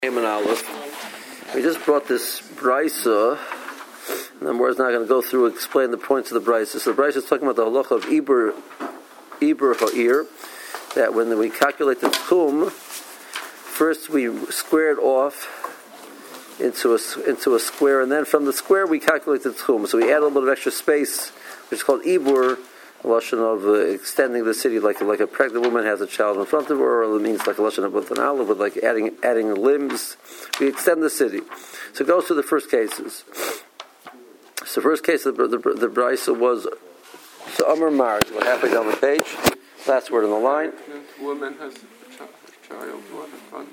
And Aleph. We just brought this brisa, and the Gemara is not going to go through and explain the points of the brisa. So the brisa is talking about the halacha of Iber Ha'ir, that when we calculate the tchum, first we square it off into a square, and then from the square we calculate the tchum. So we add a little bit of extra space, which is called Ibur, a lashon of extending the city, like a pregnant woman has a child in front of her, or it means like a lashon of with an olive, with like adding limbs. We extend the city. So it goes through the first cases. So the first case of the brisa was so Amar Mar. What happened on the page? Last word on the line. The woman has a child in front.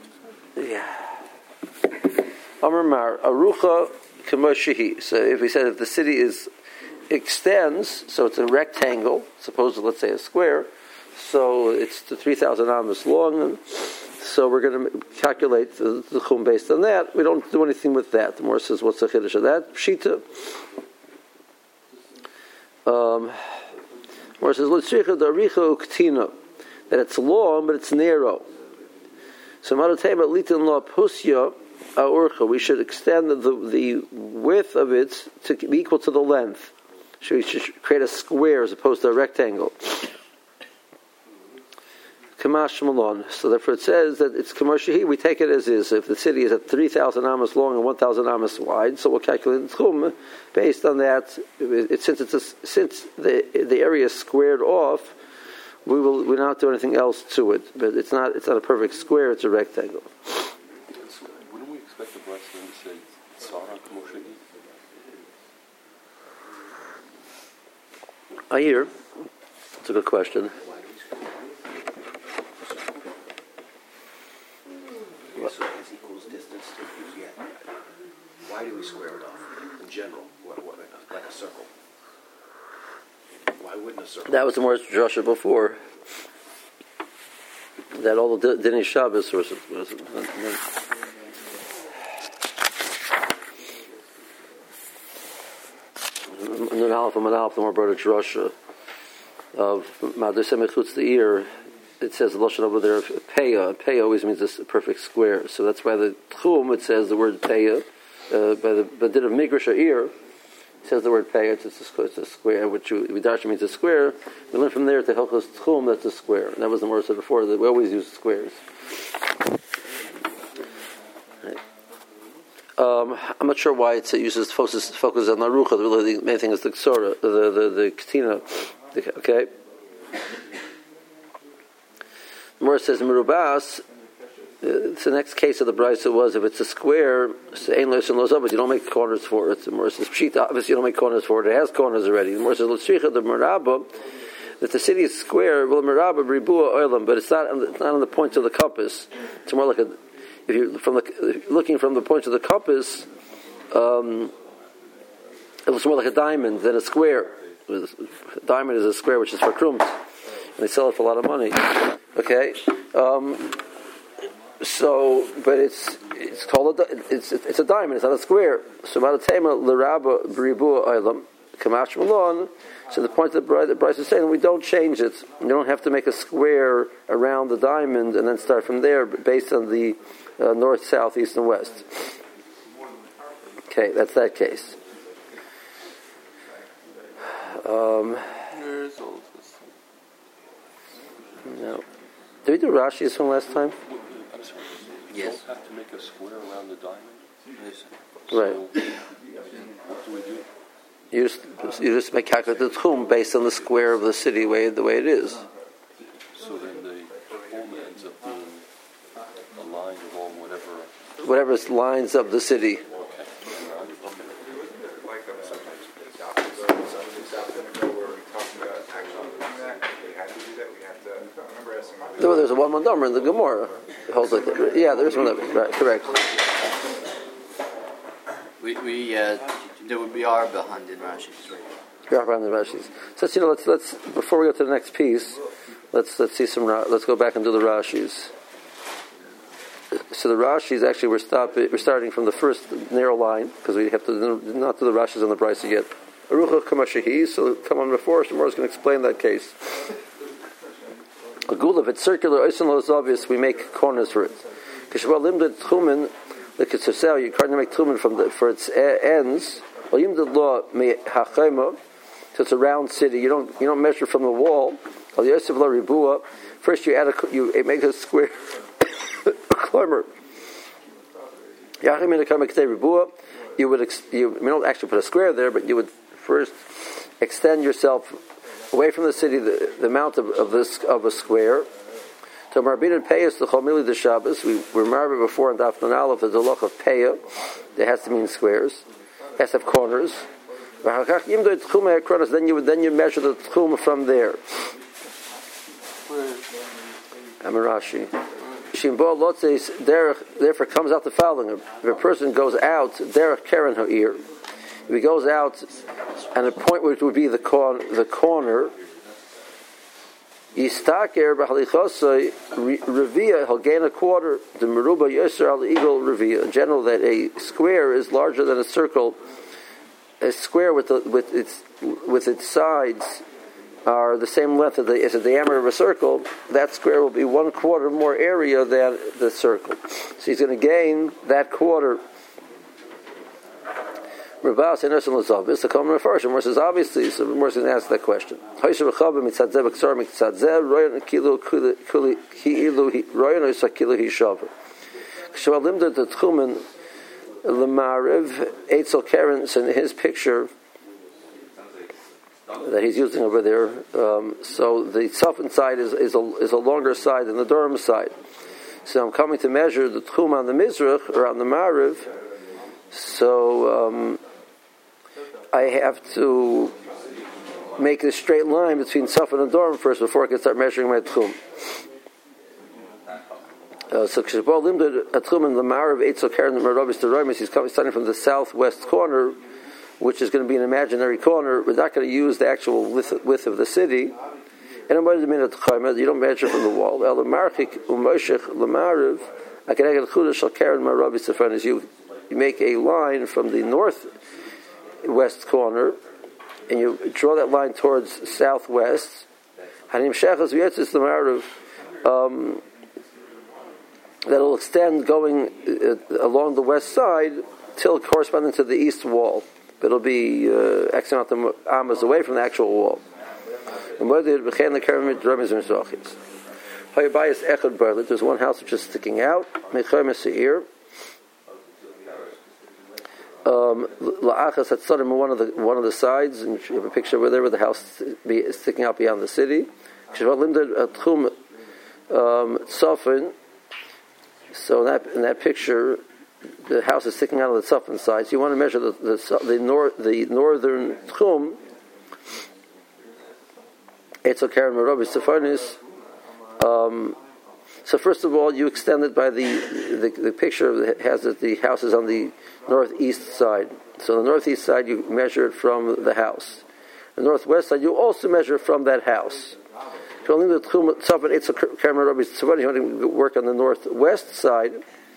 Yeah. Amar Mar Arucha Kamoshihi. So if we said if the city extends, so it's a rectangle, suppose let's say a square, so it's 3,000 amos long, and so we're going to calculate the chum based on that. We don't do anything with that. The Gemara says, what's the chiddush of that? Pshita. Gemara says, l'tzricha d'aricha uktina, that it's long but it's narrow. So maratema litin la pusya aurcha, we should extend the width of it to be equal to the length. We should create a square as opposed to a rectangle. Kamash Malon. So therefore it says that it's Kamashihi, we take it as is. If the city is at 3,000 amos long and 1,000 amos wide, so we'll calculate the tchum based on that. Since the area is squared off, we'll not do anything else to it. But it's not a perfect square, it's a rectangle. Wouldn't we expect the Brisa to say Tzara Kamoshihi? I hear. That's a good question. So is equals distance to why do we square it off in general? Like a circle? Why wouldn't a circle? That was the more drasha before. That all the Dinei Shabbos was Nun Aleph and Aleph, the more brought a drasha of Madusem Echutz the ear. It says the lashon over there peya. Peya always means a perfect square. So that's why the tchum it says the word peya. By the din of Migrash ear, it says the word peya. It's a square, which Vidarsha means a square. We learn from there to Hilchos tchum that's a square. And that was the more said before that we always use squares. I'm not sure why it uses focus on Arucha. The main thing is the Ksora, the Ketina. Okay. Mora says Merubas. The next case of the brisa was if it's a square, but you don't make corners for it. The Mora says Pshita. Obviously, you don't make corners for it. It has corners already. The Mora says L'tzricha the Merabah, that the city is square. Well, Merabah ribua oilam, but it's not on the points of the compass. It's more like if you're looking from the points of the compass, it looks more like a diamond than a square. A diamond is a square, which is for krums, and they sell it for a lot of money. Okay, but it's called it's a diamond. It's not a square. So Maratema l'raba b'ribua olam kamash malon. So the point that the Brisa is saying that we don't change it. You don't have to make a square around the diamond and then start from there based on the north, south, east, and west. Okay, that's that case. Where is all of this? No. Did we do Rashi's from last time? I'm sorry. Yes. You don't have to make a square around the diamond? Yes. Right. What do we do? You just make calculate the tchum based on the square of the city the way it is. So then the home ends up being aligned along Whatever lines of the city. There's a one number in the Gemara. It holds like that. Yeah, there's one of it. Right, correct. There would be Arba Handin Rashis. So let's before we go to the next piece, let's see some. Let's go back and do the Rashis. So the Rashis actually we're starting from the first narrow line because we have to not do the Rashis on the brisa yet. Arucha Kamashihi. So come on before. Tomorrow's going to explain that case. A gula, if it's circular, it's obvious, we make corners for it. Kishbal limded tchumen, like it's yourself, you can't make tchumen for its ends. Well, limded law me hachema, so it's a round city. You don't measure from the wall. Al yosef la ribua. First, you make a square climber. Yachim in the kamek ribua. You don't actually put a square there, but you would first extend yourself away from the city the amount of a square. So Marbin Payas the Chomili the Shabbos. We were married before in Dafnan Aleph. There's a loch of Paya. It has to mean squares. It has to have corners. Then you measure the tchum from there. Amarashi. Therefore comes out the following. If a person goes out, derech keren ha'ir. If he goes out, and a point which would be the corner, yistaker b'halichosai revia, he'll gain a quarter. The meruba yoser al eagle revia. In general, that a square is larger than a circle. A square with its sides are the same length as the diameter of a circle. That square will be 1/4 more area than the circle. So he's going to gain that quarter. Rabas and Nusan Lazov is the common reflection. Morse is obviously, so Morse is going to ask that question. Lemariv Eitzel Kerens in his picture that he's using over there. So the Tzafin side is a longer side than the Durham side. So I'm coming to measure the Tchum on the Mizrach or on the Mariv. So I have to make a straight line between Tzafin and Durham first before I can start measuring my Tchum. So Kishbal Limded Atchum and Lamar of Eitzel Karen Merobis Deroimis, he's starting from the southwest corner, which is going to be an imaginary corner. We're not going to use the actual width of the city. And you don't measure from the wall. You make a line from the northwest corner, and you draw that line towards southwest. That'll extend going along the west side till corresponding to the east wall. It'll be X amount of amas away from the actual wall. There's one house which is sticking out. One of the sides, and you have a picture over there where the house is sticking out beyond the city. So in that picture, the house is sticking out on the tzafin side. So you want to measure the northern tchum. Eitzel Karen Merobis Tzefonis. So first of all, you extend it by the picture has that the house is on the northeast side. So on the northeast side, you measure it from the house. The northwest side, you also measure from that house. You want to work on the northwest side.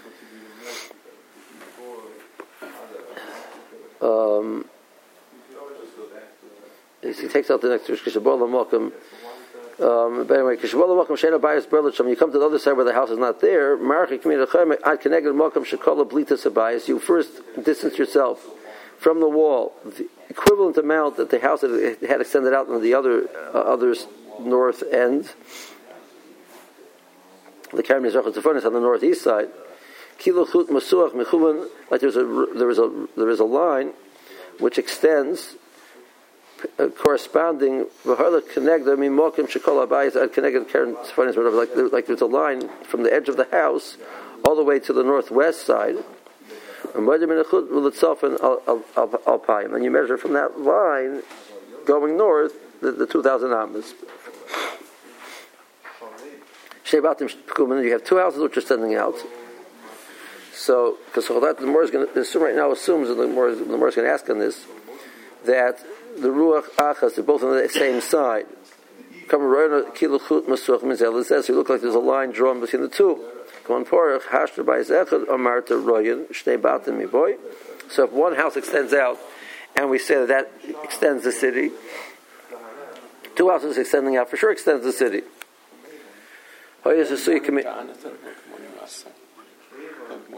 He takes out the next verse. But anyway, you come to the other side where the house is not there. You first distance yourself from the wall, the equivalent amount that the house had extended out on the other north end. The Kerem Mizrach Tzafon is on the northeast side. Like there is a line which extends corresponding like there's a line from the edge of the house all the way to the northwest side. And you measure from that line going north the 2,000 amas. You have two houses which are standing out. So, because the Gemara is going to assume right now, assumes, and the Gemara is going to ask on this, that the Ruach Achas, they're both on the same side. It says, you look like there's a line drawn between the two. So if one house extends out, and we say that extends the city, two houses extending out for sure extends the city.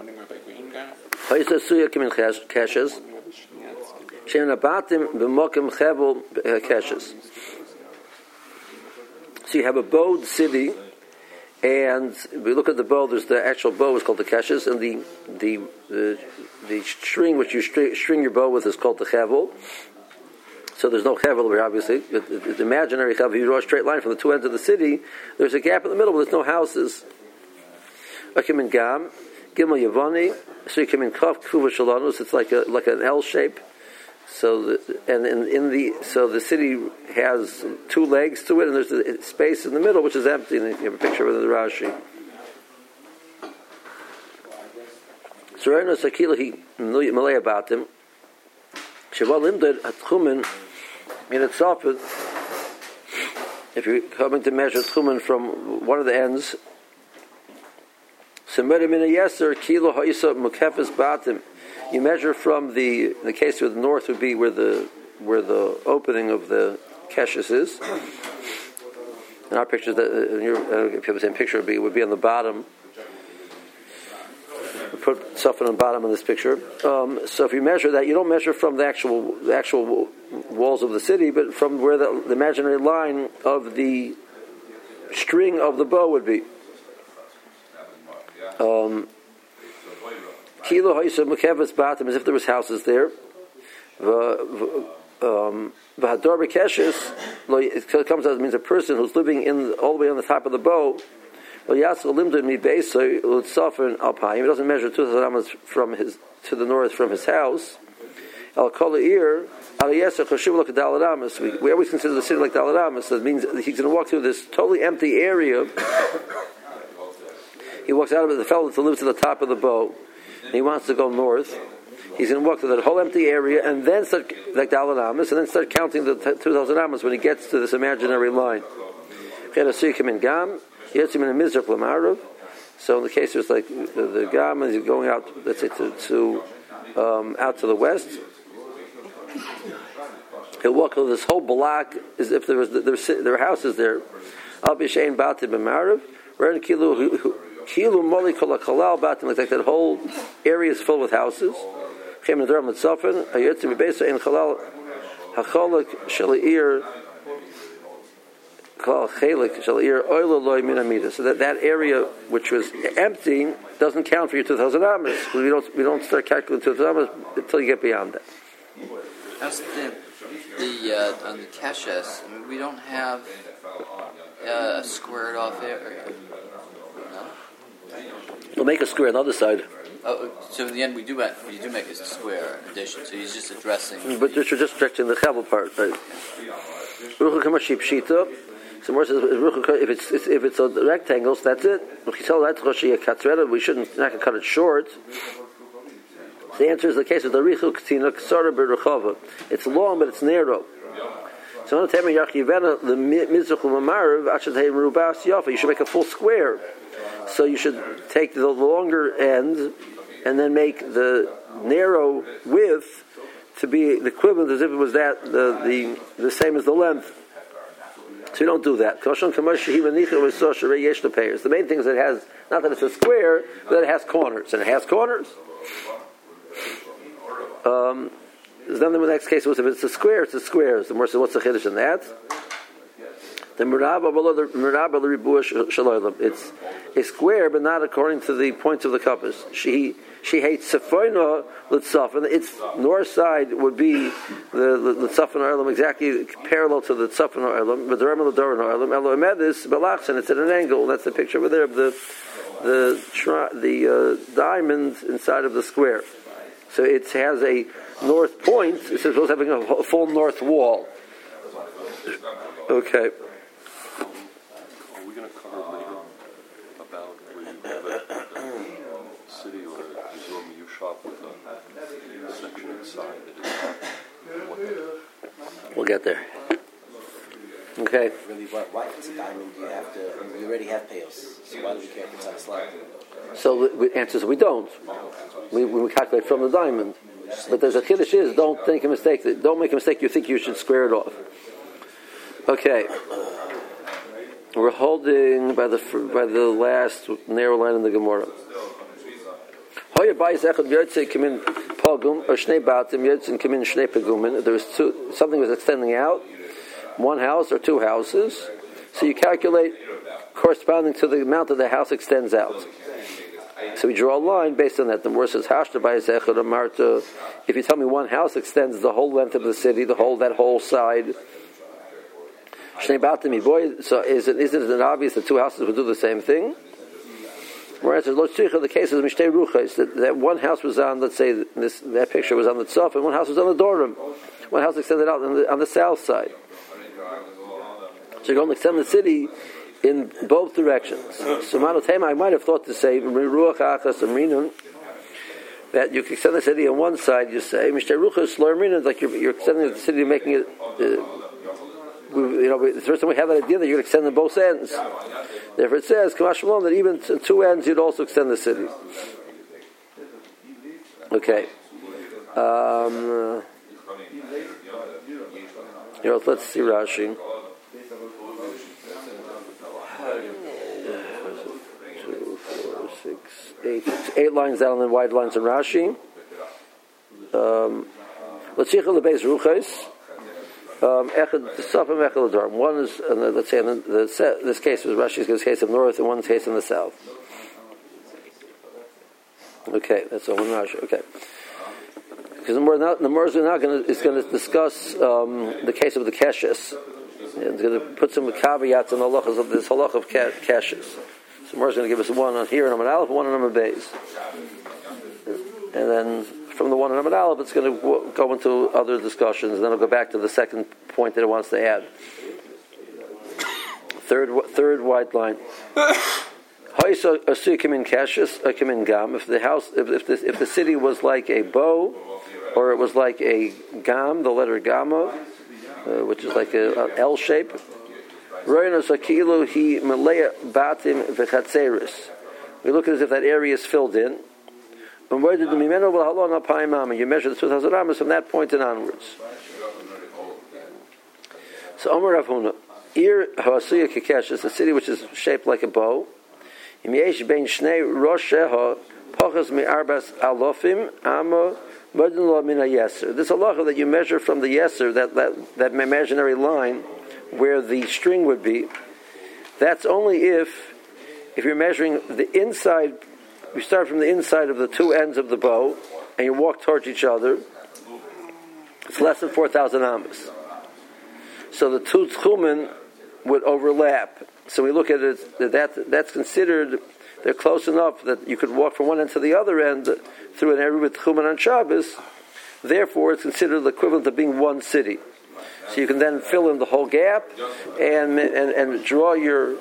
wondering where Green got. Haisa suya kimin keshes. Shein abatim b'mokim chevel keshes. So you have a bowed city, and we look at the bow. There's the actual bow is called the keshes, and the string which you string your bow with is called the chevel. So there's no chevel here, obviously. The imaginary chevel, you draw a straight line from the two ends of the city. There's a gap in the middle, but there's no houses. Akim gam, gimel yavani. So you come in kaf kuva shalanus. It's like an L shape. So the city has two legs to it, and there's a space in the middle which is empty. And you have a picture of the Rashi. So Reno Sakilahi Malay about him. Shaval Limdad Atchumen in itself, if you're coming to measure Tchumen from one of the ends, Semera Mina Yeser Kilo Ha'isa Mukefes Batim. You measure from the case where the north would be where the opening of the keshes is. In our picture, if you have the same picture, it would be on the bottom. We put stuff on the bottom of this picture. So if you measure that, you don't measure from the actual walls of the city, but from where the imaginary line of the string of the bow would be. Kilo ha'isa mukeves batim, as if there was houses there. V'hador b'keshes, it comes out, it means a person who's living all the way on the top of the bow. Well, Yasser limdud mi beisoy l'tzafin alpayim. He doesn't measure 2,000 amas to the north from his house. Al kol ha'ir al yeser choshiv lo kedal adamas. We always consider the city like dal adamas. That means he's going to walk through this totally empty area. He walks out of it. The fellow that lives at the top of the bow, and he wants to go north. He's going to walk through that whole empty area and then start like dal adamas, and then start counting the 2,000 amas when he gets to this imaginary line. So in the case there's like the gam is going out, let's say to out to the west. He'll walk through this whole block as if there were houses there. Al b'shein batim b'marav, right? Kilu moli kol ha'chalal batim, like that whole area is filled with houses. Chem nedarim l'tzofen hayotzim b'beisa ein chalal hacholak shala'ir. So that area which was empty doesn't count for your 2,000 amas. We don't start calculating 2,000 amas until you get beyond that. How's the on the keshes? I mean, we don't have a squared off area. No? We'll make a square on the other side. Oh, so in the end, we do make a square addition. So he's just addressing. But you're just addressing the chavel part, right? So more says if it's a rectangle, so that's it. We shouldn't not cut it short. So the answer is the case of the richu k'tina ksara b'rechava. It's long, but it's narrow. So on the time of Yachivena, the mizrach u'mamarav ashetei merubas yafa. You should make a full square. So you should take the longer end and then make the narrow width to be the equivalent as if it was that the same as the length. So you don't do that. The main thing is that it has, not that it's a square, but that it has corners. And it has corners. Then the next case was if it's a square, it's a square. The more says, what's the chiddush in that? The it's a square, but not according to the points of the compass. She hates Sefoina Litzafin. Its north side would be the Litzafin Oilam, exactly parallel to the Litzafin Oilam, but the Remel Doran Oilam, Elo Emedis, Belachsen, it's at an angle. That's the picture over there of the diamond inside of the square. So it has a north point. It's supposed to having a full north wall. Okay. Are we going to cover later about where you have a city or a zone you shop with a section inside that is what We'll get there. Okay. Really, why if it's a diamond, you already have payos. So why do we care if it's on a slab? So the answer is we don't. We calculate from the diamond. But there's a chiddush is don't make a mistake. Don't make a mistake. You think you should square it off. Okay. We're holding by the last narrow line in the Gemara. Hoyer Bayis Echad Yotze Kimin Pogum or Shnei Batim Yotzin Kimin Shnei Pegumin. There was something was extending out, one house or two houses. So you calculate corresponding to the amount that the house extends out. So we draw a line based on that. The Gemara says, "Hashta Bayis Echad Amarta." If you tell me one house extends the whole length of the city, that whole side. Shnei Batim Boy. So isn't it obvious that two houses would do the same thing? Whereas the case is Mishtei Ruchais, that one house was on, let's say that picture was on the Tzaf, and one house was on the Dorim. One house extended out on the south side. So you're going to extend the city in both directions. So Manotema, I might have thought to say Ruach Achas Amrinun, that you can extend the city on one side. You say Mishtei Ruchais Lo Amrinun, like you're extending the city, making it. The first time we have that idea that you're going to extend on both ends. Therefore it says, Kamash Shalom, that even to two ends you'd also extend the city. Okay. Let's see Rashi. 2, 4, 6, 8 lines down and then wide lines in Rashi. Let's see the base Ruchais. One is, let's say, this case was Rashi's case of north, and one's case in the south. Okay, that's all in Rashi. Okay, because the Gemara is going to discuss the case of the keshes. It's going to put some caveats on the halachas of this halach of keshes. So the Gemara is going to give us one on here and on Aleph, one on Amud Beis, and then from the one on Amud Aleph, it's going to go into other discussions, and then it'll go back to the second point that it wants to add. Third white line. If the city was like a bow, or it was like a gam, the letter gamma, which is like an L shape. We look at it as if that area is filled in. You measure the 2,000 amas from that point and onwards. So Omer Rav Huna, Ir Ha'asuya Kekesh is a city which is shaped like a bow. This is a halacha that you measure from the yeser, that imaginary line where the string would be. That's only if you're measuring the inside. You start from the inside of the two ends of the bow, and you walk towards each other. It's less than 4,000 amas. So the two tchumen would overlap. So we look at it, that's considered, they're close enough that you could walk from one end to the other end through an area with tchumen on Shabbos. Therefore, it's considered the equivalent of being one city. So you can then fill in the whole gap and draw your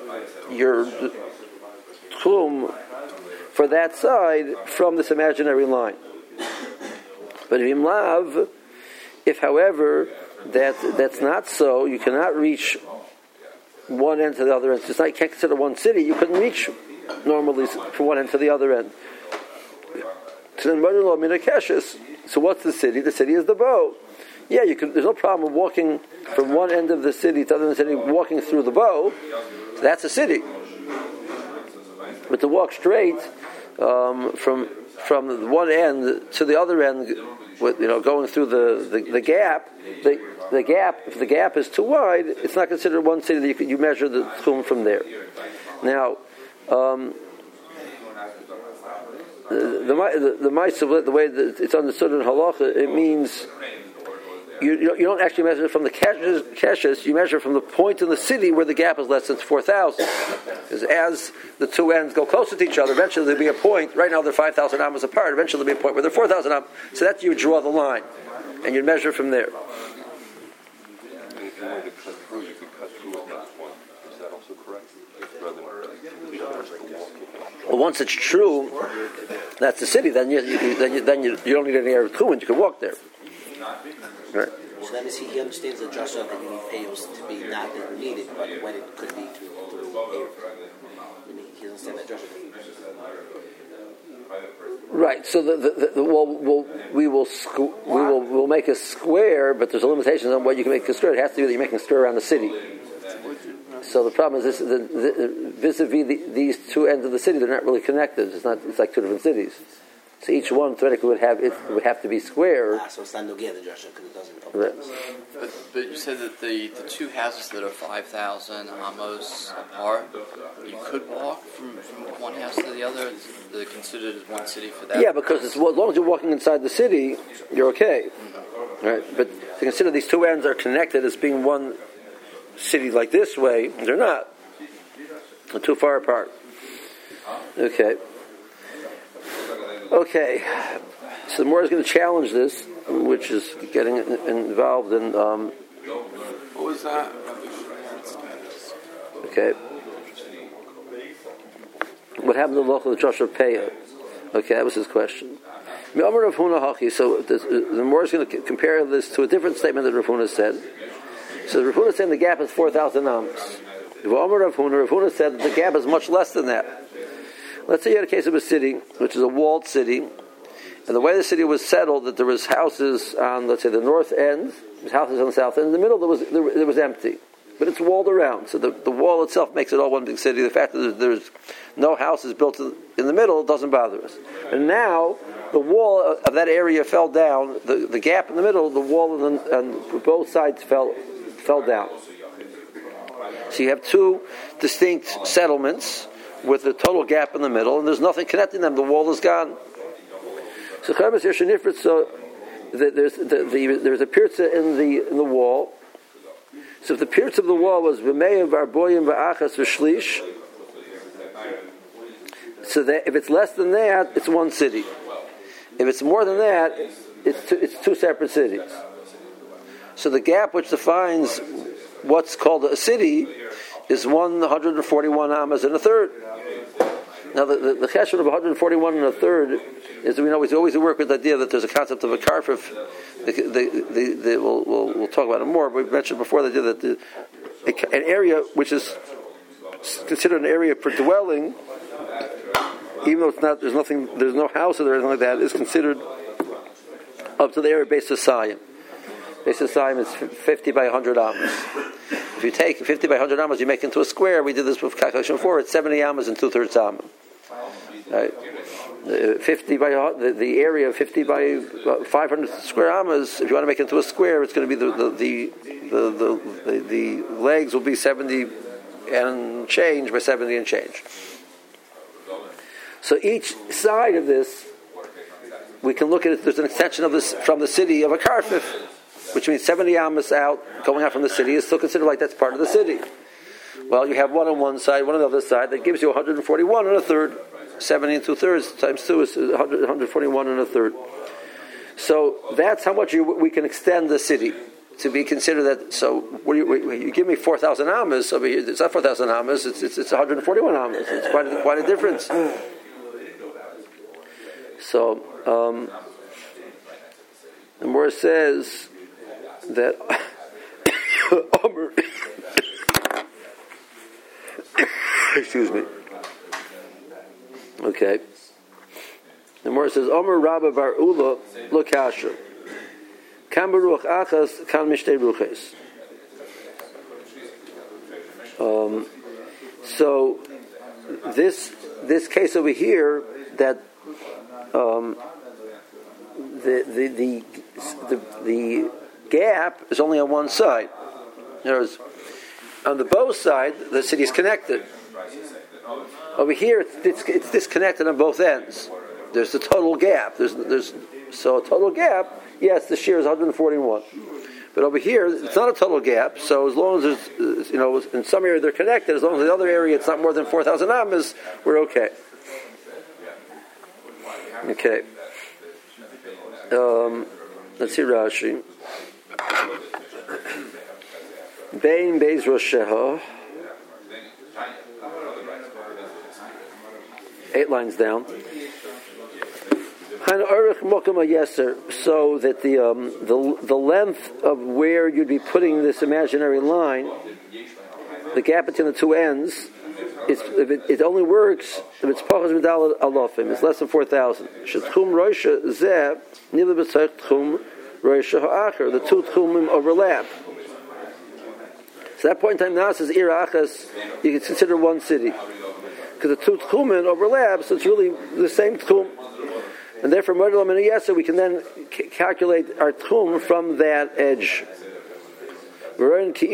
tchum for that side from this imaginary line. But if however that's not so, you cannot reach one end to the other end. It's not, you can't consider one city. You couldn't reach normally from one end to the other end. So what's the city? The city is the bow. Yeah, you can. There's no problem with walking from one end of the city to the other end of the city, walking through the bow. That's a city. But to walk straight from one end to the other end, with going through the gap, the gap. If the gap is too wide, it's not considered one city. That you measure the tchum from there. Now, the ma'aseh, the way that it's understood in halacha, it means you don't actually measure from the keshes. You measure from the point in the city where the gap is less than 4,000. Because as the two ends go closer to each other, eventually there'll be a point. Right now they're 5,000 amas apart. Eventually there'll be a point where they're 4,000 amas. So that you draw the line, and you measure from there. In order to cut through, you could cut through at that point. Is that also correct? Rather than well, once it's true, that's the city. Then you don't need any area of tchumen. You can walk there. Right. So that means he understands the drasha that you need payos to be not that you need it, but when it could be to air. He understands that drasha. Right. So we'll make a square, but there's a limitation on what you can make a square. It has to be that you're making a square around the city. So the problem is vis-a-vis these two ends of the city, they're not really connected. It's like two different cities. So each one theoretically would have to be square. So it's not Nogea the Joshua because it doesn't. Right. But you said that the two houses that are 5,000 amos apart, you could walk from one house to the other. They're considered as one city for that. Yeah, because as long as you're walking inside the city, you're okay. Right? But to consider these two ends are connected as being one city like this way, they're not. They're too far apart. Okay. So the more is going to challenge this, which is getting involved in. What was that? Okay. What happened to the local Joshua Peah? Okay, that was his question. So the more is going to compare this to a different statement that Rav Huna said. So Rav Huna said the gap is 4,000 amos. Rav Huna said that the gap is much less than that. Let's say you had a case of a city, which is a walled city, and the way the city was settled, that there was houses on, let's say, the north end, there's houses on the south end, in the middle there was empty. But it's walled around, so the wall itself makes it all one big city. The fact that there's no houses built in the middle doesn't bother us. And now, the wall of that area fell down, the gap in the middle, the wall on both sides fell down. So you have two distinct settlements with a total gap in the middle, and there's nothing connecting them. The wall is gone. So there's a pirza in the wall. So if the pirza of the wall was v'meim v'arboyim v'achas v'shlish, so that if it's less than that, it's one city. If it's more than that, it's two separate cities. So the gap which defines what's called a city is 141 amas and a third. Now the cheshbon of 141 and a third is, we always work with the idea that there's a concept of a karfif. We'll talk about it more. But we mentioned before the idea that an area which is considered an area for dwelling, even though there's no house or anything like that, is considered up to the area based on Sayim. Based on Sayim is 50 by 100 amas. If you take 50 by 100 amas, you make it into a square. We did this with calculation before. It's 70 amas and 2/3 amma. Right? 50 by the area of 50 by 500 square amas. If you want to make it into a square, it's going to be the legs will be 70 and change by 70 and change. So each side of this, we can look at it. There's an extension of this from the city of a karfif, which means 70 amas out, going out from the city, is still considered like that's part of the city. Well, you have one on one side, one on the other side, that gives you 141 and a third. 70 and 2/3 times 2 is 141 and a third. So that's how much we can extend the city to be considered that. So you give me 4,000 amas over here. It's not 4,000 amas. It's 141 amas. It's quite a difference. So the Gemara says that excuse me. Okay. The Gemara says, Omer Rabba Bar Ula Lo Kasher. Kan Baruch Achas, Kan Mishtei Ruches. So this case over here, that the gap is only on one side. In other words, on the both side, the city is connected. Over here, it's disconnected on both ends. There's the total gap. So a total gap. Yes, the shear is 141. But over here, it's not a total gap. So as long as there's, in some area they're connected, as long as in the other area it's not more than 4,000 amas, we're okay. Okay. Let's see Rashi. Bein Beis Rosheha. 8 lines down. So that the length of where you'd be putting this imaginary line, the gap between the two ends, it only works if it's pachas medal alofim. It's less than 4,000. Shetchum roisha zeh nila b'tzach tchum roisha ha'acher. The two tchumim overlap. So at that point in time, now it says irachas. You can consider one city because the two tchumen overlap, so it's really the same tchum. And therefore, we can then calculate our tchum from that edge. We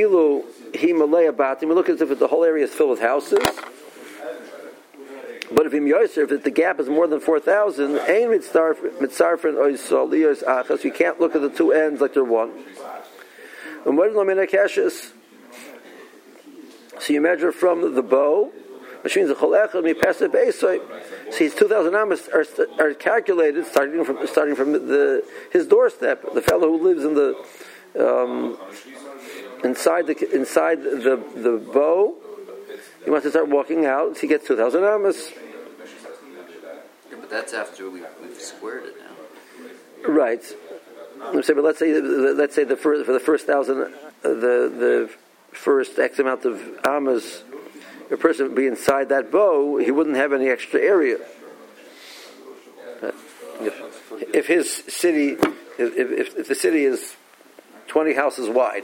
look as if the whole area is filled with houses. But if the gap is more than 4,000, you can't look at the two ends like they're one. So you measure from the bow, which means his 2,000 amas are calculated starting from his doorstep. The fellow who lives in the inside the bow, he wants to start walking out. So he gets 2,000 amas. Yeah, but that's after we've squared it now. Right. Let's say for the first 1,000, the first X amount of amas, a person would be inside that bow, he wouldn't have any extra area. If his city, if the city is 20 houses wide,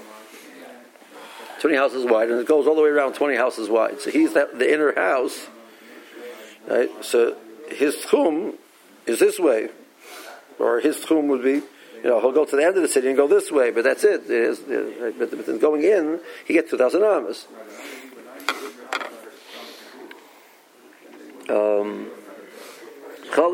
and it goes all the way around 20 houses wide, so he's the inner house, right? So his tchum is this way, or his tchum would be, he'll go to the end of the city and go this way, but that's it. But then going in, he gets 2,000 amas. So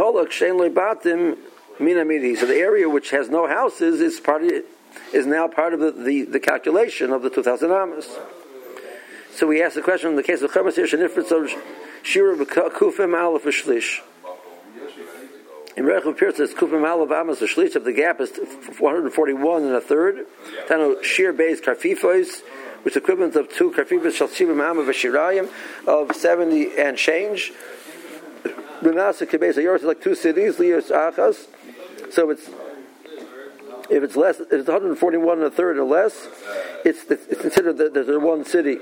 the area which has no houses is now part of the calculation of the 2,000 amas. So we ask the question in the case of Chamasir Shenifritz of Shira Kufim Aleph Shlish. In Rechav Pir says Kufim Aleph Amas Shlish, if the gap is 141 and a third, Tano Shir Beis Karfifos, which is equivalent of 2 Karfifos Shalshivim Amav Vashirayim of 70 and change. Benasa Kebeis Ayoros is like 2 cities, Lios Achas. So if it's less, if it's 141 and a third or less, it's considered that there's one city.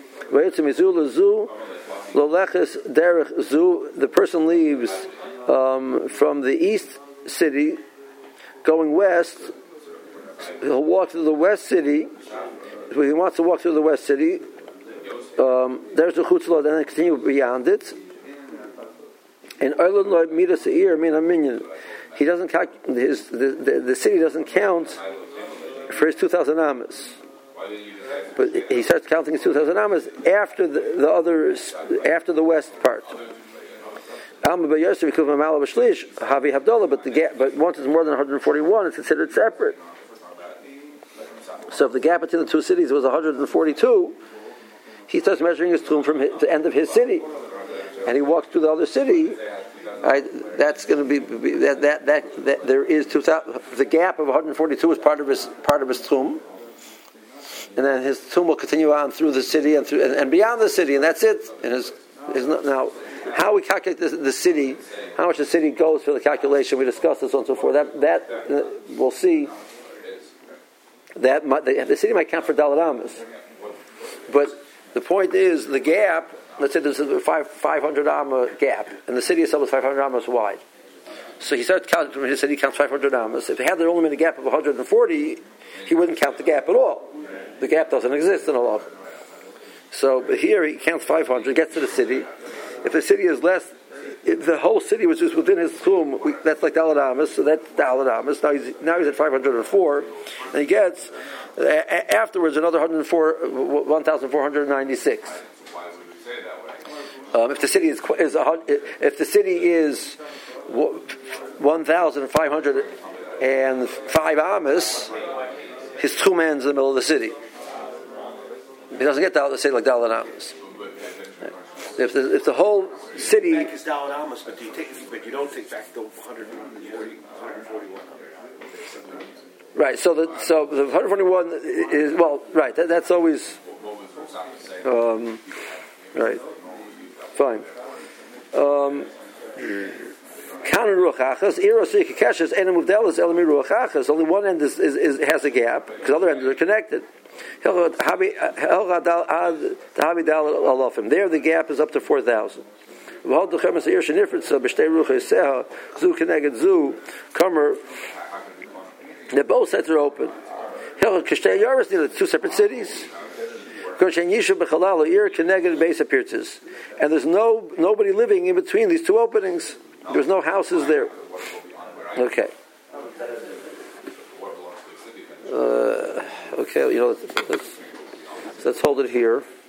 The person leaves from the east city, going west. He'll walk through the west city. If he wants to walk through the west city, there's the chutzlah, then continue beyond it. And he doesn't count the city doesn't count for his 2,000 amas, but he starts counting his 2,000 amas after after the west part. But once it's more than 141, it's considered separate. So if the gap between the two cities was 142, he starts measuring his tchum from the end of his city, and he walks to the other city. Right, that's going to be that there is 2,000. The gap of 142 is part of his tchum, and then his tchum will continue on through the city and beyond the city, and that's it. And now how we calculate the city, how much the city goes for the calculation. We discussed this on so forth. That we'll see. That the city might count for Dalet Amas, but the point is the gap. Let's say there's a 500 amma gap, and the city itself is 500 ammas wide. So he starts counting from his city, counts 500 ammas. If he had there only been a gap of 140, he wouldn't count the gap at all. The gap doesn't exist in Allah. So but here he counts 500, gets to the city. If the city is less, if the whole city was just within his tchum, that's like Dalet Amas, so that's Dalet Amas. Now he's at 504, and he gets afterwards another 1,496. If the city is 1,505 amas, his tchum ends in the middle of the city. He doesn't get the city like Dalet Amas. If the whole city is Dalet Amas, but you don't take back the 141. Right. So the 141 is right. That's always right. Fine. Only one end has a gap because the other ends are connected. There the gap is up to 4,000. The both sides are open. Two separate cities. And there's nobody living in between these two openings. There's no houses there. Okay. Okay, let's hold it here.